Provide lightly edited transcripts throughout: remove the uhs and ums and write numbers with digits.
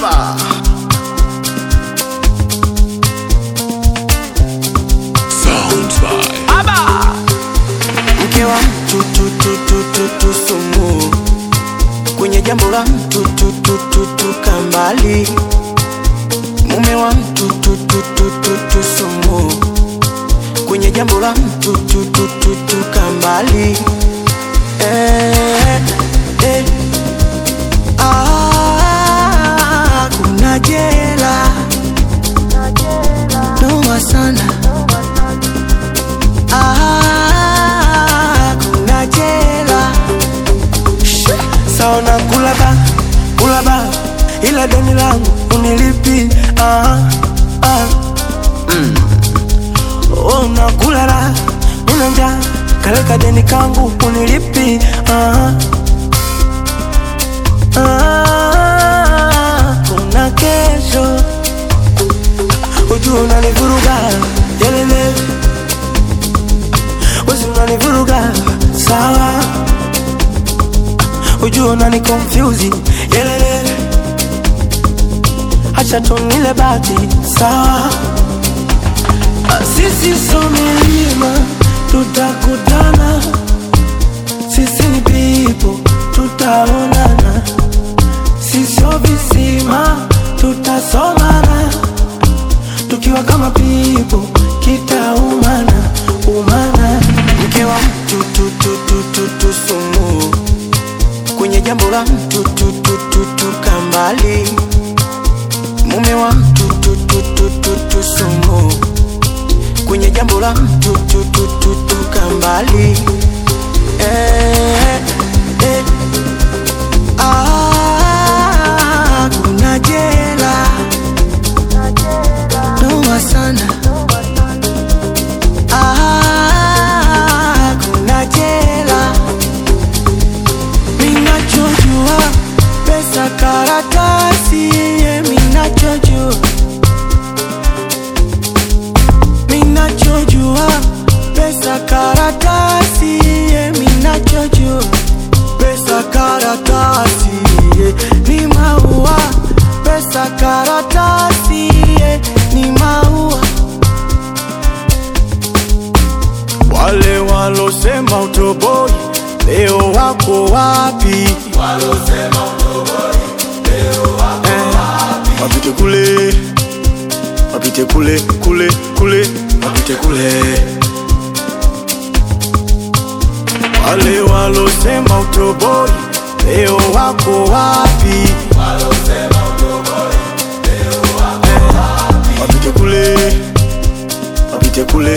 Aba. Sounds by Aba. Mke wa mtu sumu, kwenye jambo la mtu kambali. Mume wa mtu sumu, kwenye jambo la mtu kambali. Kuna jela noma sana. Kuna jela saona kulaba ila deni langu unilipi. Unakulala unanja kaleka deni kangu unilipi. Kuna kesho ujua unanivuruga yelele, wezi unanivuruga sawa, ujua unani confuse yelele, acha tunile bati sawa. Sisi so milima tutakutana, sisi ni people tutaonana, sisi so visima tutasomana, tukiwa kama people kitaumana umana. Mke wa mtu sumu, kwenye jambo la mtu kambali. Mume wa mtu sumu, kwenye jambo la mtu kambali. Kuna jela noma sana. Kuna jela, minachojua pesa karatasi. Minachojua pesa karatasi. Minachojua pesa karatasi ni maua. Pesa karatasi ni maua. Wale walosema utoboi leo wako wapi? Walosema utoboi leo wako wapi? Wapite kule, wapite kule, wapite kule. Wale walosema utoboi leo wako wapi? Walosema utoboi leo wako wapi? Wapite kule, wapite kule.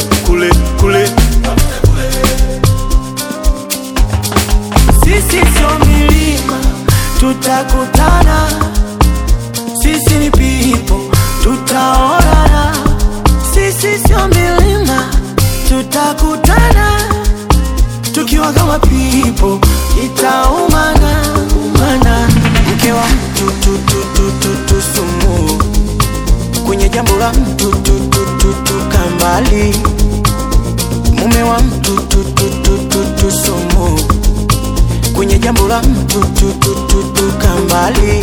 Sisi sio milima tutakutana, sisi ni people tutaonana. Sisi sio milima tutakutana, tukiwa kama people itaumana umana. Mke wa mtu sumu, kwenye jambo la mtu kambali. Mume wa mtu sumu, kwenye jambo la mtu kambali.